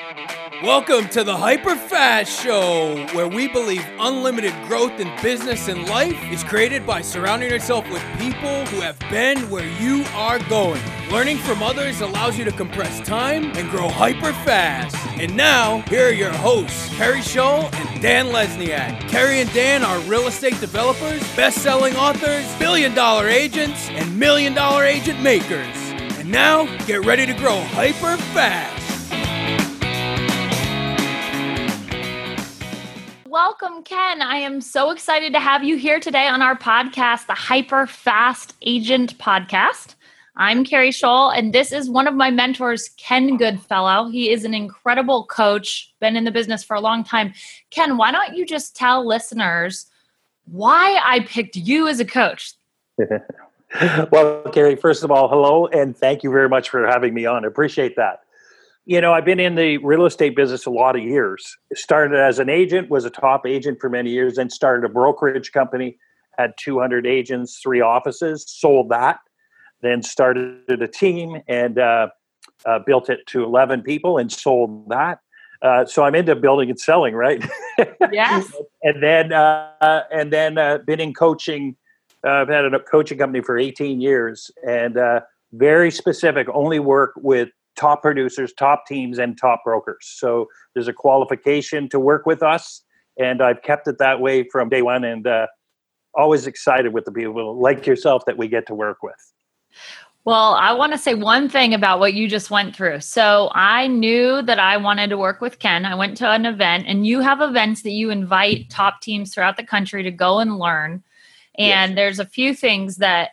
Welcome to the Hyper Fast Show, where we believe unlimited growth in business and life is created by surrounding yourself with people who have been where you are going. Learning from others allows you to compress time and grow hyper fast. And now, here are your hosts, Kerry Scholl and Dan Lesniak. Kerry and Dan are real estate developers, best-selling authors, billion-dollar agents, and million-dollar agent makers. And now, get ready to grow hyper fast. Welcome, Ken. I am so excited to have you here today on our podcast, the Hyper Fast Agent Podcast. I'm Kerry Scholl, and this is one of my mentors, Ken Goodfellow. He is an incredible coach, been in the business for a long time. Ken, why don't you just tell listeners why I picked you as a coach? Well, Kerry, first of all, hello, and thank you very much for having me on. I appreciate that. You know, I've been in the real estate business a lot of years. Started as an agent, was a top agent for many years, then started a brokerage company, had 200 agents, 3 offices, sold that, then started a team and built it to 11 people and sold that. So I'm into building and selling, right? Yes. and then been in coaching. I've had a coaching company for 18 years and very specific, only work with top producers, top teams, and top brokers. So there's a qualification to work with us, and I've kept it that way from day one, and always excited with the people like yourself that we get to work with. Well, I want to say one thing about what you just went through. So I knew that I wanted to work with Ken. I went to an event, and you have events that you invite top teams throughout the country to go and learn. And yes, there's a few things that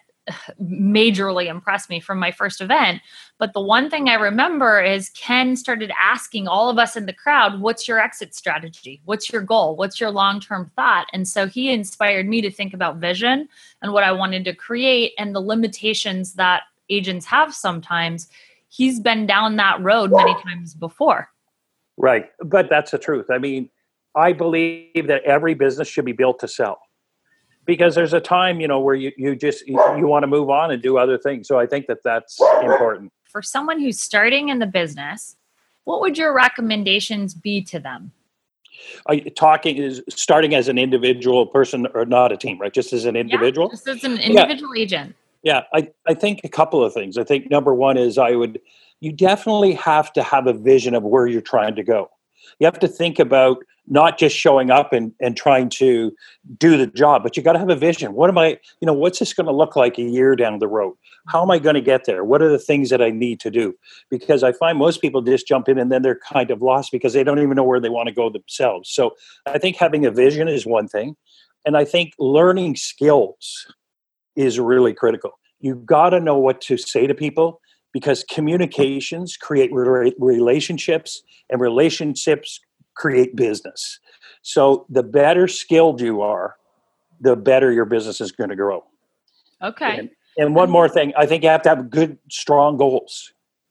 majorly impressed me from my first event. But the one thing I remember is Ken started asking all of us in the crowd, what's your exit strategy? What's your goal? What's your long-term thought? And so he inspired me to think about vision and what I wanted to create and the limitations that agents have sometimes. He's been down that road many times before. Right. But that's the truth. I mean, I believe that every business should be built to sell. Because there's a time, you know, where you want to move on and do other things. So I think that that's important. For someone who's starting in the business, what would your recommendations be to them? Are you starting as an individual person or not a team, right? Just as an individual? Yeah, just as an individual agent. Yeah, I think a couple of things. I think number one is you definitely have to have a vision of where you're trying to go. You have to think about not just showing up and trying to do the job, but you got to have a vision. What's this going to look like a year down the road? How am I going to get there? What are the things that I need to do? Because I find most people just jump in and then they're kind of lost because they don't even know where they want to go themselves. So I think having a vision is one thing. And I think learning skills is really critical. You've got to know what to say to people because communications create relationships and relationships create business. So the better skilled you are, the better your business is going to grow. Okay. And one more thing, I think you have to have good, strong goals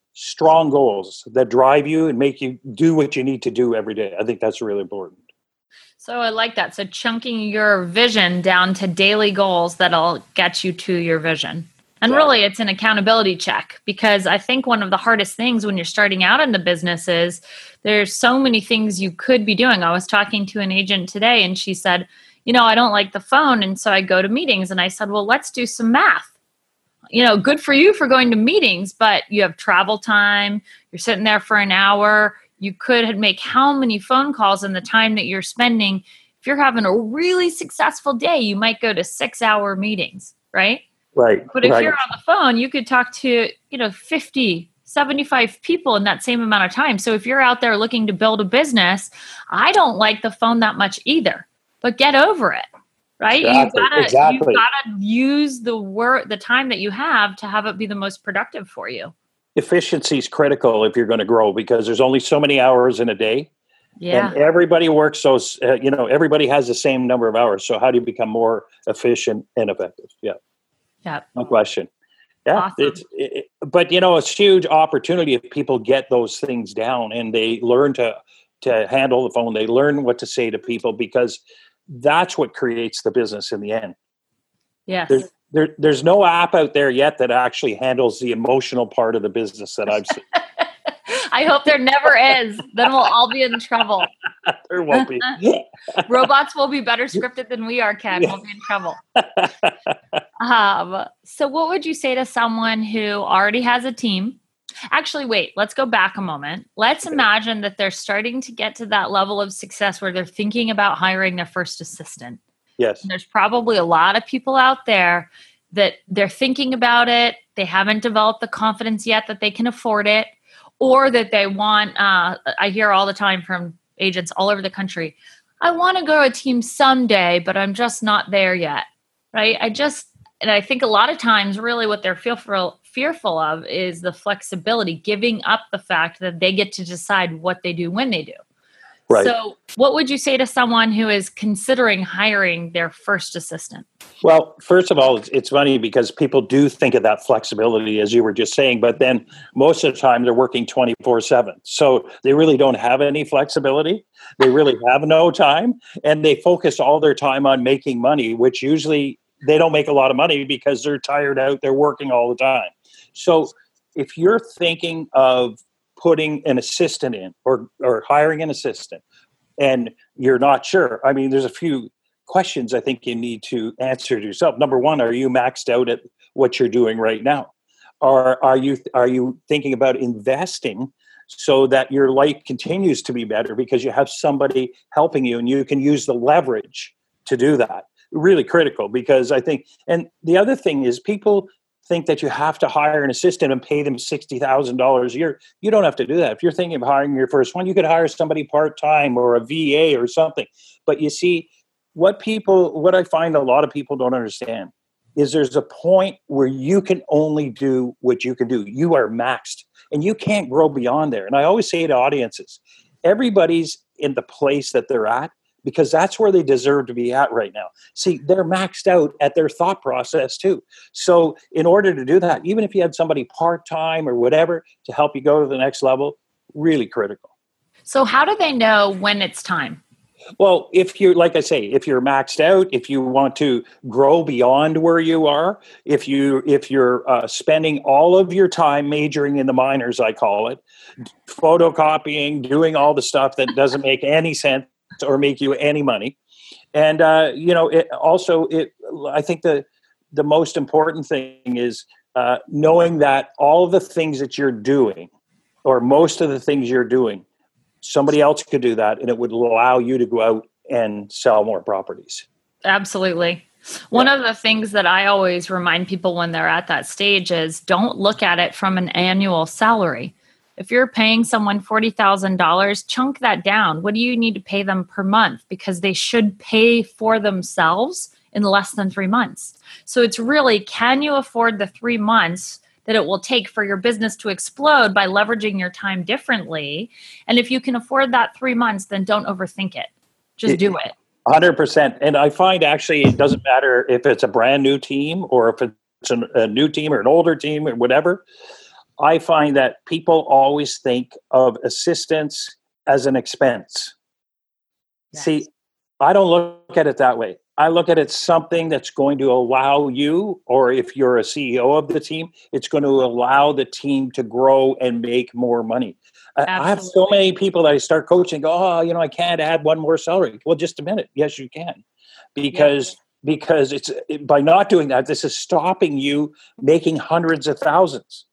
that drive you and make you do what you need to do every day. I think that's really important. So I like that. So chunking your vision down to daily goals that'll get you to your vision. And really, it's an accountability check because I think one of the hardest things when you're starting out in the business is there's so many things you could be doing. I was talking to an agent today and she said, I don't like the phone. And so I go to meetings and I said, well, let's do some math. Good for you for going to meetings, but you have travel time. You're sitting there for an hour. You could make how many phone calls in the time that you're spending. If you're having a really successful day, you might go to 6-hour meetings, right? Right. But if you're on the phone, you could talk to, 50, 75 people in that same amount of time. So if you're out there looking to build a business, I don't like the phone that much either, but get over it, right? Exactly. You gotta use the time that you have to have it be the most productive for you. Efficiency is critical if you're going to grow because there's only so many hours in a day. Yeah. And everybody works everybody has the same number of hours. So how do you become more efficient and effective? Yeah. Yeah. No question. Yeah. Awesome. But it's a huge opportunity if people get those things down and they learn to handle the phone. They learn what to say to people because that's what creates the business in the end. Yes. There's no app out there yet that actually handles the emotional part of the business that I've seen. I hope there never is. Then we'll all be in trouble. There won't be. Robots will be better scripted than we are, Ken. We'll be in trouble. So what would you say to someone who already has a team? Actually, wait, let's go back a moment. Let's imagine that they're starting to get to that level of success where they're thinking about hiring their first assistant. Yes. And there's probably a lot of people out there that they're thinking about it. They haven't developed the confidence yet that they can afford it, or that they want, I hear all the time from agents all over the country, I want to grow a team someday, but I'm just not there yet, right? And I think a lot of times really what they're fearful of is the flexibility, giving up the fact that they get to decide what they do when they do. Right. So what would you say to someone who is considering hiring their first assistant? Well, first of all, it's funny because people do think of that flexibility, as you were just saying, but then most of the time they're working 24/7. So they really don't have any flexibility. They really have no time, and they focus all their time on making money, which usually they don't make a lot of money because they're tired out. They're working all the time. So if you're thinking of putting an assistant in or hiring an assistant and you're not sure, I mean, there's a few questions I think you need to answer to yourself. Number one, are you maxed out at what you're doing right now? Or are you thinking about investing so that your life continues to be better because you have somebody helping you and you can use the leverage to do that? Really critical, because I think, and the other thing is people think that you have to hire an assistant and pay them $60,000 a year. You don't have to do that. If you're thinking of hiring your first one, you could hire somebody part-time or a VA or something. But you see, what I find a lot of people don't understand is there's a point where you can only do what you can do. You are maxed and you can't grow beyond there. And I always say to audiences, everybody's in the place that they're at because that's where they deserve to be at right now. See, they're maxed out at their thought process too. So in order to do that, even if you had somebody part-time or whatever to help you go to the next level, really critical. So how do they know when it's time? Well, if you're, like I say, if you're maxed out, if you want to grow beyond where you are, if you're spending all of your time majoring in the minors, I call it, photocopying, doing all the stuff that doesn't make any sense or make you any money. And, I think the most important thing is knowing that all of the things that you're doing, or most of the things you're doing, somebody else could do that and it would allow you to go out and sell more properties. Absolutely. One of the things that I always remind people when they're at that stage is don't look at it from an annual salary. If you're paying someone $40,000, chunk that down. What do you need to pay them per month? Because they should pay for themselves in less than 3 months. So it's really, can you afford the 3 months that it will take for your business to explode by leveraging your time differently? And if you can afford that 3 months, then don't overthink it. Just do it. 100%. And I find actually it doesn't matter if it's a brand new team or if it's a new team or an older team or whatever. I find that people always think of assistance as an expense. Yes. See, I don't look at it that way. I look at it something that's going to allow you, or if you're a CEO of the team, it's going to allow the team to grow and make more money. I have so many people that I start coaching go, I can't add one more salary. Well, just a minute. Yes, you can. Because it's by not doing that, this is stopping you making hundreds of thousands.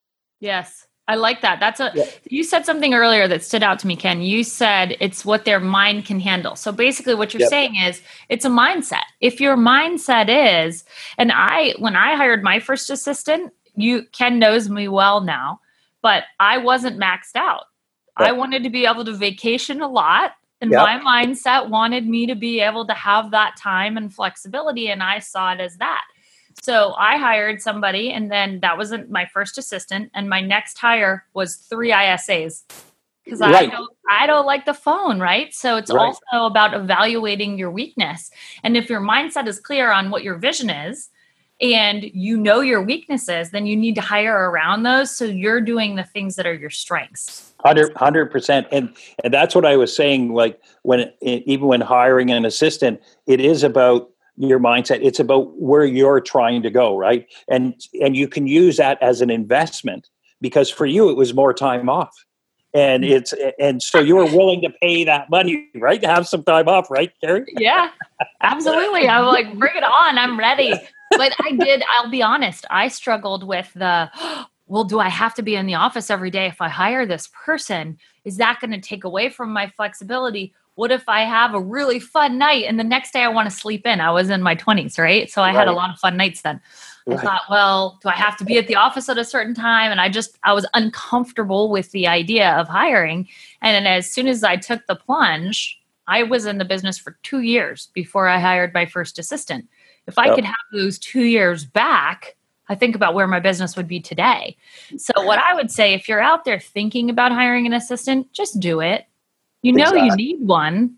Yes. I like that. You said something earlier that stood out to me, Ken. You said it's what their mind can handle. So basically what you're saying is it's a mindset. If your mindset is, and when I hired my first assistant, Ken knows me well now, but I wasn't maxed out. I wanted to be able to vacation a lot. And my mindset wanted me to be able to have that time and flexibility. And I saw it as that. So I hired somebody, and then that wasn't my first assistant. And my next hire was 3 ISAs because I don't like the phone, right? So it's also about evaluating your weakness. And if your mindset is clear on what your vision is and you know your weaknesses, then you need to hire around those. So you're doing the things that are your strengths. 100%. And that's what I was saying. Like even when hiring an assistant, it is about your mindset. It's about where you're trying to go, right? And you can use that as an investment because for you, it was more time off. And so you were willing to pay that money, right? To have some time off, right, Carrie? Yeah, absolutely. I'm like, bring it on. I'm ready. But I'll be honest, I struggled with well, do I have to be in the office every day if I hire this person? Is that going to take away from my flexibility? What if I have a really fun night and the next day I want to sleep in? I was in my 20s, right? So I had a lot of fun nights then. I thought, well, do I have to be at the office at a certain time? And I was uncomfortable with the idea of hiring. And then as soon as I took the plunge, I was in the business for 2 years before I hired my first assistant. If I could have those 2 years back, I think about where my business would be today. So what I would say, if you're out there thinking about hiring an assistant, just do it. You know, you need one,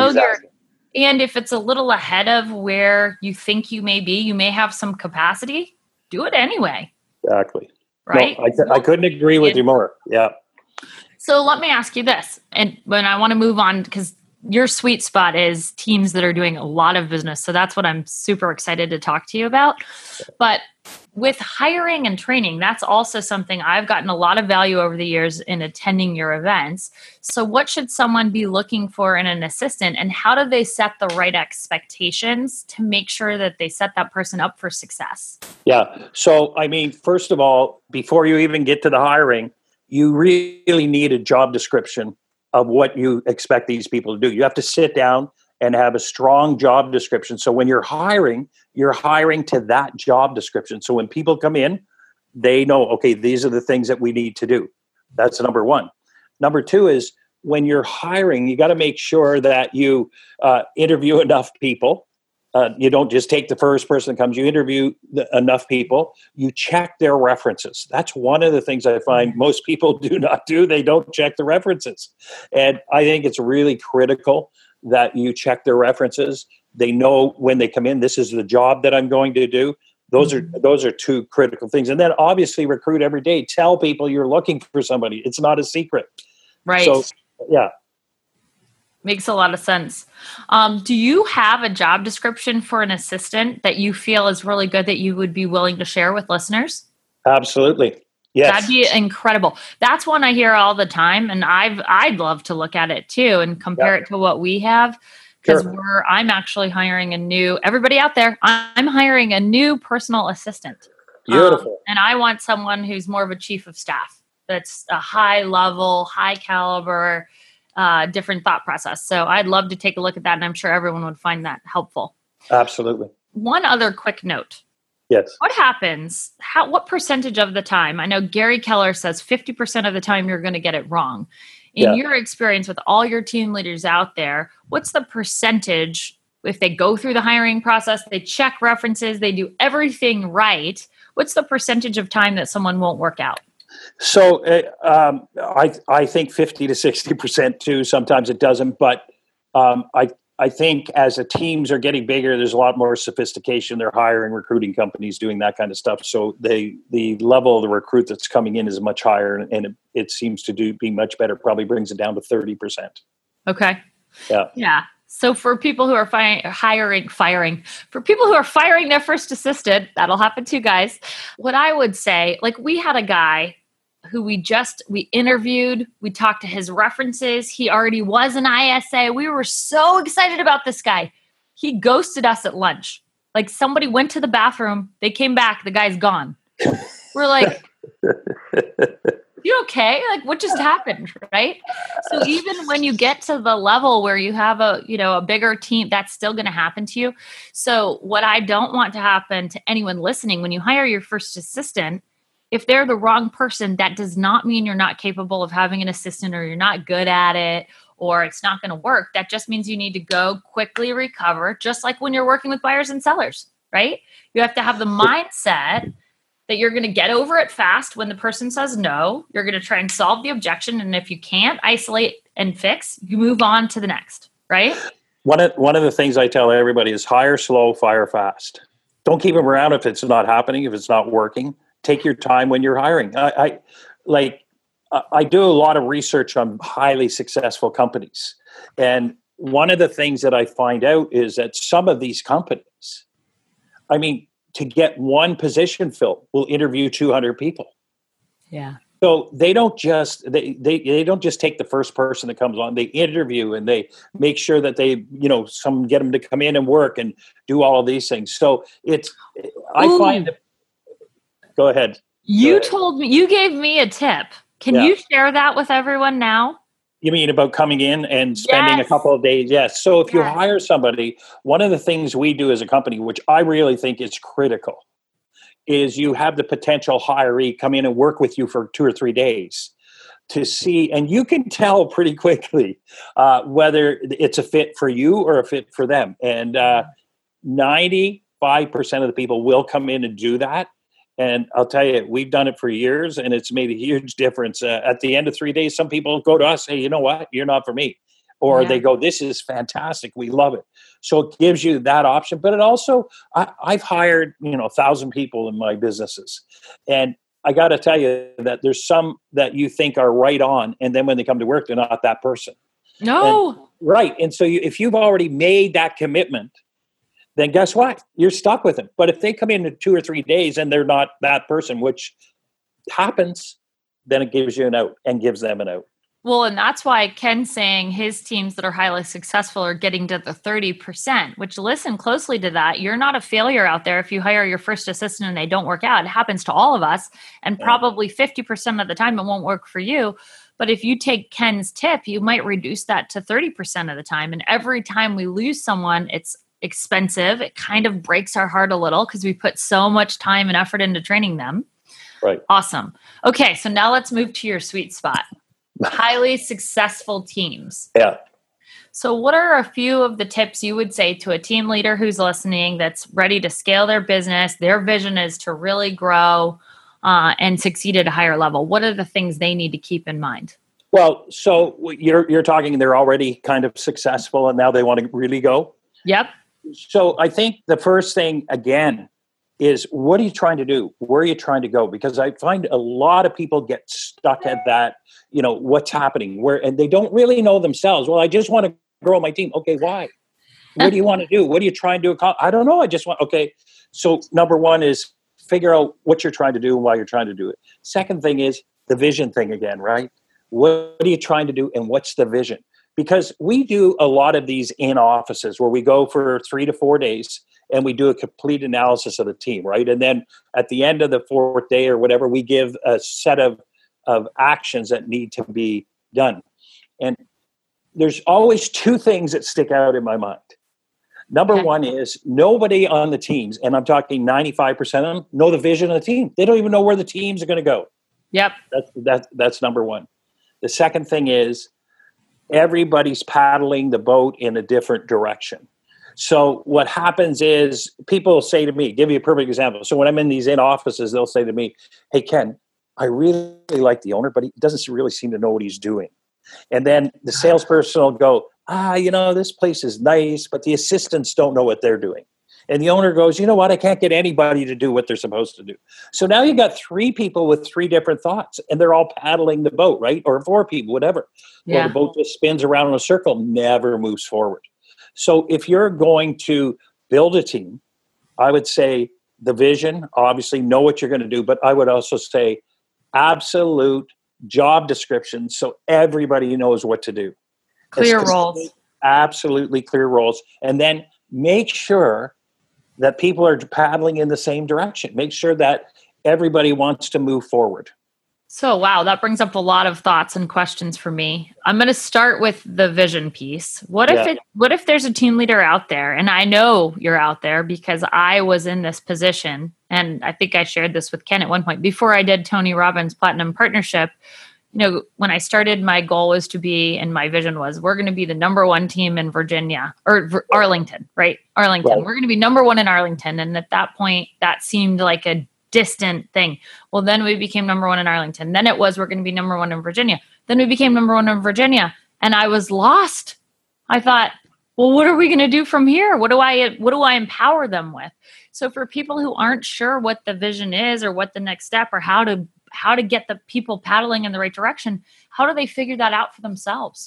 and if it's a little ahead of where you think you may be, you may have some capacity, do it anyway. Exactly. Right. No, I couldn't agree with you more. Yeah. So let me ask you this. And when I want to move on, because your sweet spot is teams that are doing a lot of business. So that's what I'm super excited to talk to you about. But with hiring and training, that's also something I've gotten a lot of value over the years in attending your events. So what should someone be looking for in an assistant, and how do they set the right expectations to make sure that they set that person up for success? Yeah. So, I mean, first of all, before you even get to the hiring, you really need a job description of what you expect these people to do. You have to sit down and have a strong job description. So when you're hiring to that job description. So when people come in, they know, okay, these are the things that we need to do. That's number one. Number two is when you're hiring, you got to make sure that you interview enough people. You don't just take the first person that comes. You interview enough people. You check their references. That's one of the things I find most people do not do. They don't check the references. And I think it's really critical that you check their references. They know when they come in, this is the job that I'm going to do. Those are two critical things. And then obviously recruit every day. Tell people you're looking for somebody. It's not a secret. Right. So, yeah. Makes a lot of sense. Do you have a job description for an assistant that you feel is really good that you would be willing to share with listeners? Absolutely. Yes. That'd be incredible. That's one I hear all the time, and I'd love to look at it too and compare it to what we have, because I'm actually hiring everybody out there, I'm hiring a new personal assistant. Beautiful. And I want someone who's more of a chief of staff. That's a high level, high caliber, different thought process. So I'd love to take a look at that, and I'm sure everyone would find that helpful. Absolutely. One other quick note. Yes. What happens? What percentage of the time? I know Gary Keller says 50% of the time you're going to get it wrong. In your experience with all your team leaders out there, what's the percentage if they go through the hiring process, they check references, they do everything right? What's the percentage of time that someone won't work out? So I think 50 to 60% too. Sometimes it doesn't, but I think as the teams are getting bigger, there's a lot more sophistication. They're hiring recruiting companies doing that kind of stuff. So the level of the recruit that's coming in is much higher, and it seems to be much better. Probably brings it down to 30%. Okay. Yeah. So for people who are for people who are firing their first assistant, that'll happen too, guys. What I would say, like we had a guy who we interviewed, we talked to his references. He already was an ISA. We were so excited about this guy. He ghosted us at lunch. Like somebody went to the bathroom, they came back, the guy's gone. We're like, you okay? Like what just happened, right? So even when you get to the level where you have a bigger team, that's still going to happen to you. So what I don't want to happen to anyone listening, when you hire your first assistant, if they're the wrong person, that does not mean you're not capable of having an assistant or you're not good at it or it's not going to work. That just means you need to go quickly recover, just like when you're working with buyers and sellers, right? You have to have the mindset that you're going to get over it fast when the person says no. You're going to try and solve the objection. And if you can't isolate and fix, you move on to the next, right? One of the things I tell everybody is hire slow, fire fast. Don't keep them around if it's not happening, if it's not working. Take your time when you're hiring. I do a lot of research on highly successful companies. And one of the things that I find out is that some of these companies, to get one position filled, will interview 200 people. Yeah. So they don't just they don't just take the first person that comes on. They interview and they make sure that they some get them to come in and work and do all of these things. So I find that. Go ahead. You gave me a tip. Can you share that with everyone now? You mean about coming in and spending a couple of days? Yes. So if you hire somebody, one of the things we do as a company, which I really think is critical, is you have the potential hiree come in and work with you for 2 or 3 days to see, and you can tell pretty quickly whether it's a fit for you or a fit for them. And 95% of the people will come in and do that. And I'll tell you, we've done it for years, and it's made a huge difference. At the end of 3 days, some people go to us, hey, you know what? You're not for me. Or they go, this is fantastic. We love it. So it gives you that option. But it also, I've hired, 1,000 people in my businesses. And I got to tell you that there's some that you think are right on. And then when they come to work, they're not that person. No. Right. And so if you've already made that commitment, then guess what? You're stuck with them. But if they come in 2 or 3 days and they're not that person, which happens, then it gives you an out and gives them an out. Well, and that's why Ken's saying his teams that are highly successful are getting to the 30%, which listen closely to that. You're not a failure out there if you hire your first assistant and they don't work out. It happens to all of us. And probably 50% of the time it won't work for you. But if you take Ken's tip, you might reduce that to 30% of the time. And every time we lose someone, it's expensive. It kind of breaks our heart a little because we put so much time and effort into training them. Right. Awesome. Okay. So now let's move to your sweet spot. Highly successful teams. Yeah. So what are a few of the tips you would say to a team leader who's listening that's ready to scale their business? Their vision is to really grow and succeed at a higher level. What are the things they need to keep in mind? Well, so you're talking, they're already kind of successful and now they want to really go? Yep. So I think the first thing, again, is what are you trying to do? Where are you trying to go? Because I find a lot of people get stuck at that, what's happening, and they don't really know themselves. Well, I just want to grow my team. Okay, why? What do you want to do? What are you trying to accomplish? I don't know. I just want, okay. So number one is figure out what you're trying to do and why you're trying to do it. Second thing is the vision thing again, right? What are you trying to do and what's the vision? Because we do a lot of these in offices where we go for 3 to 4 days and we do a complete analysis of the team, right? And then at the end of the 4th day or whatever, we give a set of actions that need to be done. And there's always 2 things that stick out in my mind. Number one is nobody on the teams, and I'm talking 95% of them, know the vision of the team. They don't even know where the teams are going to go. Yep. That's number one. The second thing is everybody's paddling the boat in a different direction. So what happens is people say to me, give you a perfect example. So when I'm in these offices, they'll say to me, hey, Ken, I really like the owner, but he doesn't really seem to know what he's doing. And then the salesperson will go, this place is nice, but the assistants don't know what they're doing. And the owner goes, you know what? I can't get anybody to do what they're supposed to do. So now you've got 3 people with 3 different thoughts, and they're all paddling the boat, right? Or 4 people, whatever. Yeah. Well, the boat just spins around in a circle, never moves forward. So if you're going to build a team, I would say the vision, obviously know what you're going to do, but I would also say absolute job description so everybody knows what to do. Clear roles. Absolutely clear roles. And then make sure that people are paddling in the same direction. Make sure that everybody wants to move forward. So, wow, that brings up a lot of thoughts and questions for me. I'm going to start with the vision piece. What if there's a team leader out there, and I know you're out there because I was in this position, and I think I shared this with Ken at one point before I did Tony Robbins Platinum Partnership. When I started, my goal was to be, and my vision was, we're going to be the number 1 team in Virginia or Arlington, right? Arlington. Right. We're going to be number 1 in Arlington. And at that point, that seemed like a distant thing. Well, then we became number 1 in Arlington. Then it was, we're going to be number 1 in Virginia. Then we became number 1 in Virginia. And I was lost. I thought, well, what are we going to do from here? What do I empower them with? So for people who aren't sure what the vision is or what the next step or how to get the people paddling in the right direction, how do they figure that out for themselves?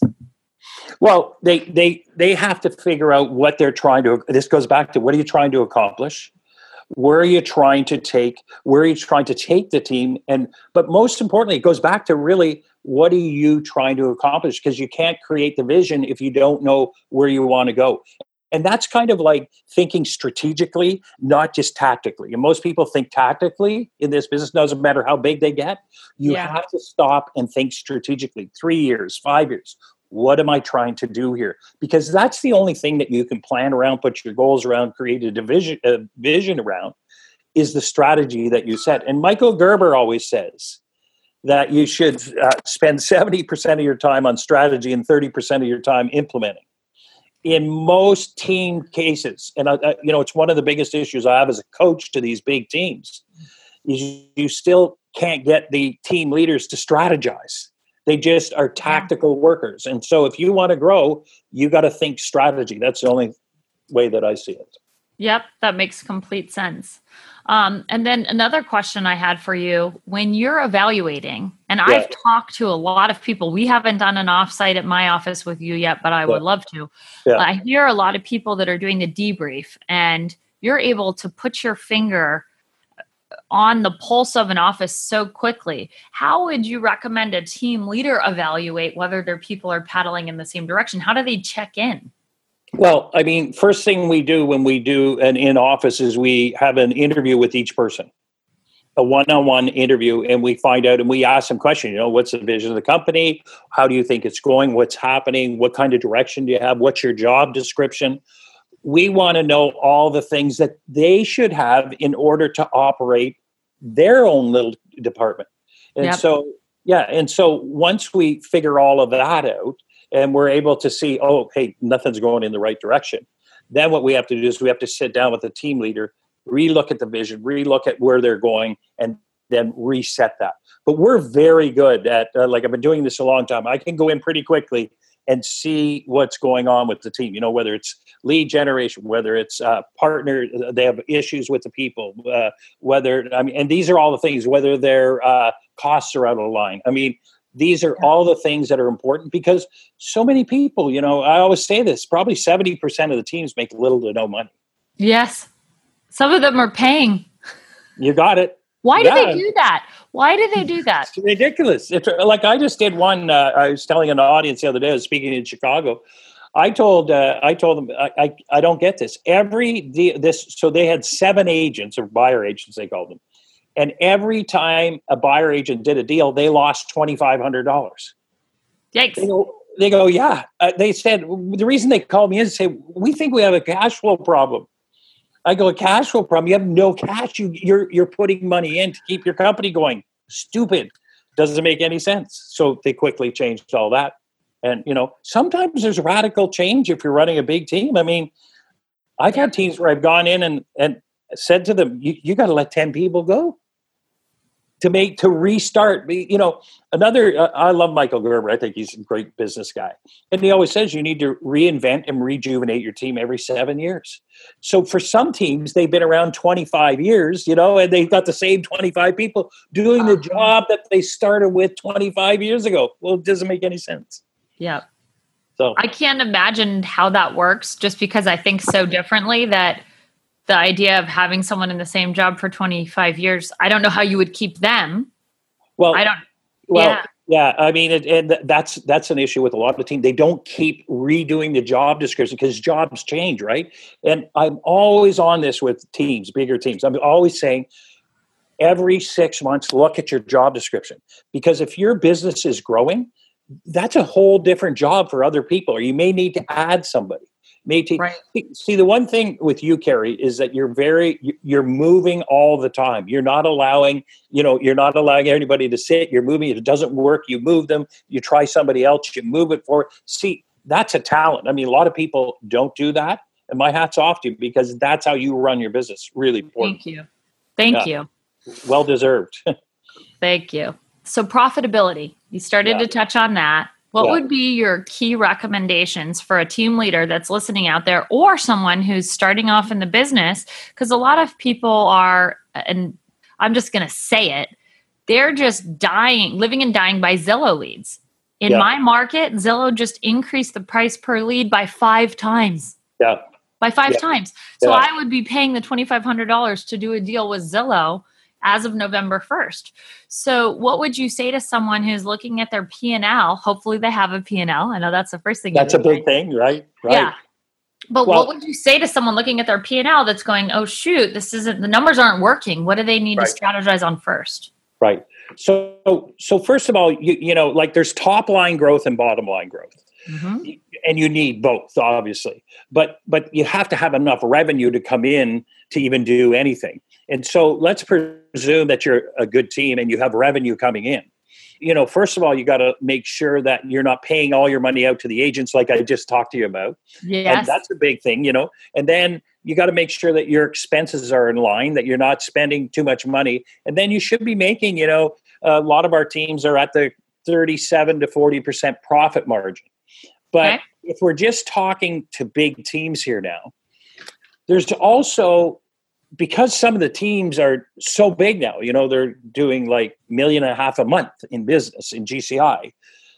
Well, they have to figure out what they're trying to, this goes back to what are you trying to accomplish? Where are you trying to take the team? But most importantly, it goes back to really, what are you trying to accomplish? Because you can't create the vision if you don't know where you want to go. And that's kind of like thinking strategically, not just tactically. And most people think tactically in this business, doesn't matter how big they get. You have to stop and think strategically. 3 years, 5 years. What am I trying to do here? Because that's the only thing that you can plan around, put your goals around, create a vision around, is the strategy that you set. And Michael Gerber always says that you should spend 70% of your time on strategy and 30% of your time implementing. In most team cases, and it's one of the biggest issues I have as a coach to these big teams, is you still can't get the team leaders to strategize. They just are tactical workers. And so if you want to grow, you got to think strategy. That's the only way that I see it. Yep, that makes complete sense. And then another question I had for you, when you're evaluating, and I've talked to a lot of people, we haven't done an offsite at my office with you yet, but I would love to. Yeah. I hear a lot of people that are doing the debrief, and you're able to put your finger on the pulse of an office so quickly. How would you recommend a team leader evaluate whether their people are paddling in the same direction? How do they check in? Well, I mean, first thing we do when we do an in-office is we have an interview with each person, a one-on-one interview, and we find out and we ask them questions. What's the vision of the company? How do you think it's going? What's happening? What kind of direction do you have? What's your job description? We want to know all the things that they should have in order to operate their own little department. And so once we figure all of that out, and we're able to see, nothing's going in the right direction, then what we have to do is we have to sit down with the team leader, relook at the vision, relook at where they're going, and then reset that. But we're very good at, I've been doing this a long time. I can go in pretty quickly and see what's going on with the team, whether it's lead generation, whether it's partner, they have issues with the people, and these are all the things, whether their costs are out of line. These are all the things that are important, because so many people, I always say this, probably 70% of the teams make little to no money. Yes. Some of them are paying. You got it. Why do they do that? Why do they do that? It's ridiculous. It's like I just did one, I was telling an audience the other day, I was speaking in Chicago. I told them, I don't get this. So they had 7 agents, or buyer agents, they called them. And every time a buyer agent did a deal, they lost $2,500. Yikes. They go, yeah. They said, the reason they called me in is to say, we think we have a cash flow problem. I go, a cash flow problem? You have no cash. You're putting money in to keep your company going. Stupid. Doesn't make any sense. So they quickly changed all that. And, sometimes there's radical change if you're running a big team. I've had teams where I've gone in and said to them, you got to let 10 people go to restart. I love Michael Gerber. I think he's a great business guy. And he always says you need to reinvent and rejuvenate your team every 7 years. So for some teams, they've been around 25 years, and they've got the same 25 people doing the job that they started with 25 years ago. Well, it doesn't make any sense. Yeah. So I can't imagine how that works, just because I think so differently, that the idea of having someone in the same job for 25 years, I don't know how you would keep them. Well, I don't. Well, yeah. That's an issue with a lot of teams. They don't keep redoing the job description because jobs change, right? And I'm always on this with teams, bigger teams. I'm always saying, every 6 months, look at your job description, because if your business is growing, that's a whole different job for other people, or you may need to add somebody. Right. See, the one thing with you, Carrie, is that you're moving all the time. You're not allowing anybody to sit. You're moving. If it doesn't work, you move them. You try somebody else. You move it forward. See, that's a talent. A lot of people don't do that. And my hat's off to you, because that's how you run your business. Really important. Thank you. Well deserved. Thank you. So profitability, you started to touch on that. What would be your key recommendations for a team leader that's listening out there, or someone who's starting off in the business? Because a lot of people are, and I'm just going to say it, they're just living and dying by Zillow leads. In my market, Zillow just increased the price per lead by 5 times. Yeah. by 5 Yeah. times. So Yeah. I would be paying the $2,500 to do a deal with Zillow as of November 1st. So what would you say to someone who's looking at their P&L? Hopefully they have a P&L. I know that's the first thing. That's a big thing, right? Yeah. But Well, what would you say to someone looking at their P&L that's going, oh, shoot, the numbers aren't working. What do they need to strategize on first? Right. So first of all, you know, like there's top line growth and bottom line growth. Mm-hmm. And you need both, obviously. But you have to have enough revenue to come in to even do anything. And so let's presume that you're a good team and you have revenue coming in. You know, first of all, you got to make sure that you're not paying all your money out to the agents like I just talked to you about. Yes. And that's a big thing, you know. And then you got to make sure that your expenses are in line, that you're not spending too much money. And then you should be making, you know, a lot of our teams are at the 37 to 40% profit margin. But if we're just talking to big teams here now, there's also, because some of the teams are so big now, you know, they're doing like $1.5 million a month in business in GCI.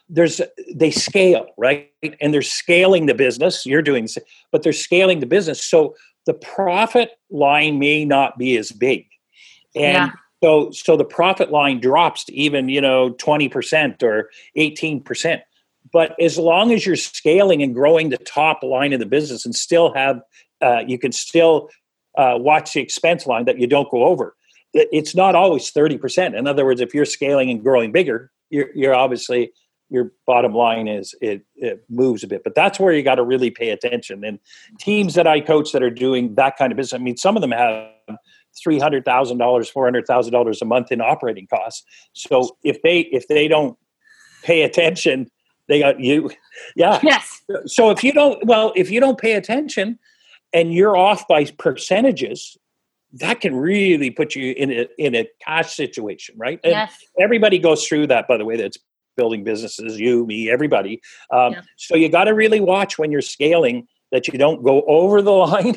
They scale, right? And they're scaling the business. But they're scaling the business. So the profit line may not be as big. And so the profit line drops to even, you know, 20% or 18%. But as long as you're scaling and growing the top line of the business and still have, you can still watch the expense line that you don't go over. It's not always 30%. In other words, if you're scaling and growing bigger, you're obviously, your bottom line it moves a bit. But that's where you got to really pay attention. And teams that I coach that are doing that kind of business, I mean, some of them have $300,000, $400,000 a month in operating costs. So if they don't pay attention, they got you. Yeah. Yes. So if you don't pay attention and you're off by percentages, that can really put you in a cash situation, right? And everybody goes through that, by the way, that's building businesses, you, me, everybody. So you got to really watch when you're scaling that you don't go over the line,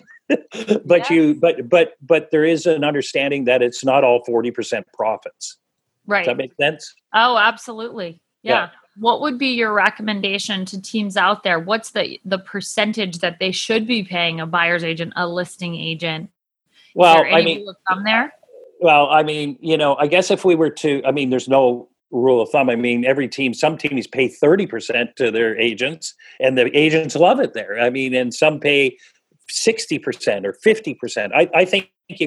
but there is an understanding that it's not all 40% profits. Right. Does that make sense? Oh, absolutely. Yeah. What would be your recommendation to teams out there? What's the percentage that they should be paying a buyer's agent, a listing agent? Well, I mean, rule of thumb there? Well, I mean, you know, I guess if we were to, I mean, there's no rule of thumb. I mean, some teams pay 30% to their agents and the agents love it there. I mean, and some pay 60% or 50%. I think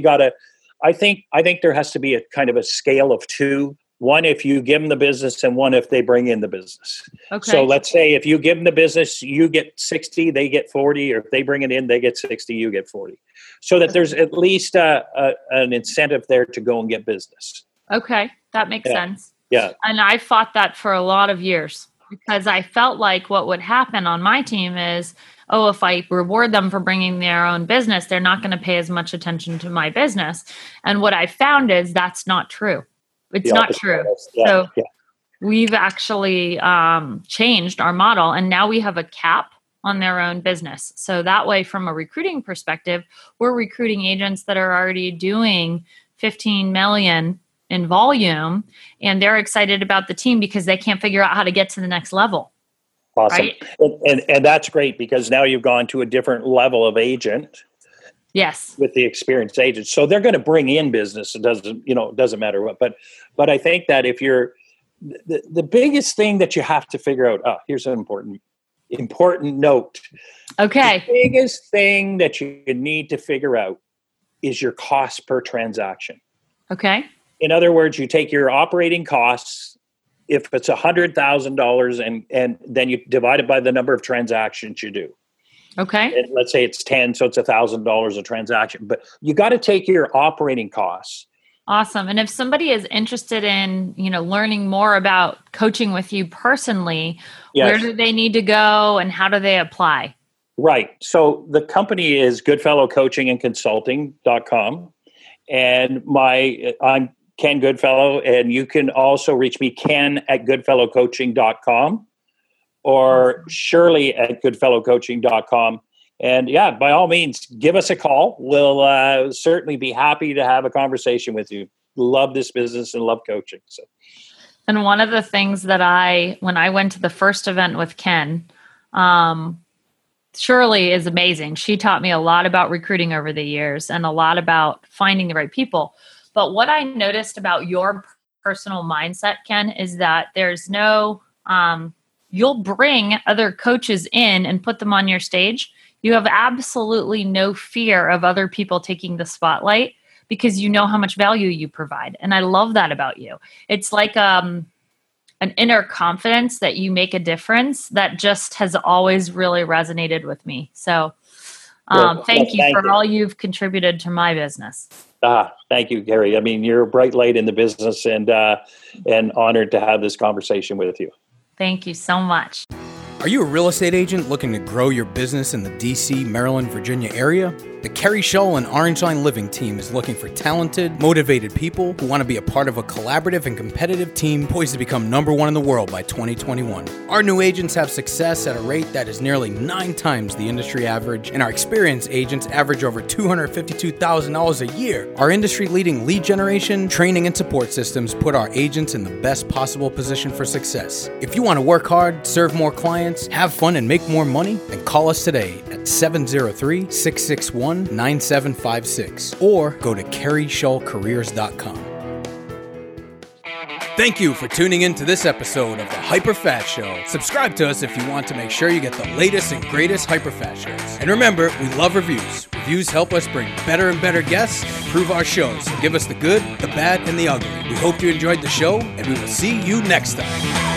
I think there has to be a kind of a scale of two. One, if you give them the business, and one, if they bring in the business. Okay. So let's say if you give them the business, you get 60, they get 40, or if they bring it in, they get 60, you get 40. So that there's at least an incentive there to go and get business. Okay. That makes sense. Yeah. And I fought that for a lot of years because I felt like what would happen on my team is, if I reward them for bringing their own business, they're not going to pay as much attention to my business. And what I found is that's not true. It's not true. So we've actually changed our model, and now we have a cap on their own business. So that way, from a recruiting perspective, we're recruiting agents that are already doing 15 million in volume, and they're excited about the team because they can't figure out how to get to the next level. Awesome. Right? And that's great because now you've gone to a different level of agent. Yes. With the experienced agents. So they're going to bring in business. It doesn't matter what, but I think that if you're the biggest thing that you have to figure out, here's an important note. Okay. The biggest thing that you need to figure out is your cost per transaction. Okay. In other words, you take your operating costs, if it's $100,000 and then you divide it by the number of transactions you do. Okay. And let's say it's 10, so it's $1,000 a transaction. But you got to take your operating costs. Awesome. And if somebody is interested in, learning more about coaching with you personally, where do they need to go and how do they apply? Right. So the company is goodfellowcoachingandconsulting.com. And I'm Ken Goodfellow, and you can also reach me, ken@goodfellowcoaching.com. or shirley@goodfellowcoaching.com. And by all means, give us a call. We'll certainly be happy to have a conversation with you. Love this business and love coaching. So. And one of the things that when I went to the first event with Ken, Shirley is amazing. She taught me a lot about recruiting over the years and a lot about finding the right people. But what I noticed about your personal mindset, Ken, is that there's no, you'll bring other coaches in and put them on your stage. You have absolutely no fear of other people taking the spotlight because you know how much value you provide. And I love that about you. It's like an inner confidence that you make a difference that just has always really resonated with me. So thank you for all you've contributed to my business. Thank you, Gary. I mean, you're a bright light in the business, and honored to have this conversation with you. Thank you so much. Are you a real estate agent looking to grow your business in the DC, Maryland, Virginia area? The Kerry Shull and Orange Line Living team is looking for talented, motivated people who want to be a part of a collaborative and competitive team poised to become #1 in the world by 2021. Our new agents have success at a rate that is nearly 9 times the industry average, and our experienced agents average over $252,000 a year. Our industry-leading lead generation, training, and support systems put our agents in the best possible position for success. If you want to work hard, serve more clients, have fun, and make more money, then call us today at 703-661-9756 or go to kerryshullcareers.com. Thank you for tuning in to this episode of the Hyperfast Show. Subscribe to us if you want to make sure you get the latest and greatest Hyperfast shows. And remember, we love reviews. Reviews help us bring better and better guests and improve our shows. So give us the good, the bad, and the ugly. We hope you enjoyed the show, and we will see you next time.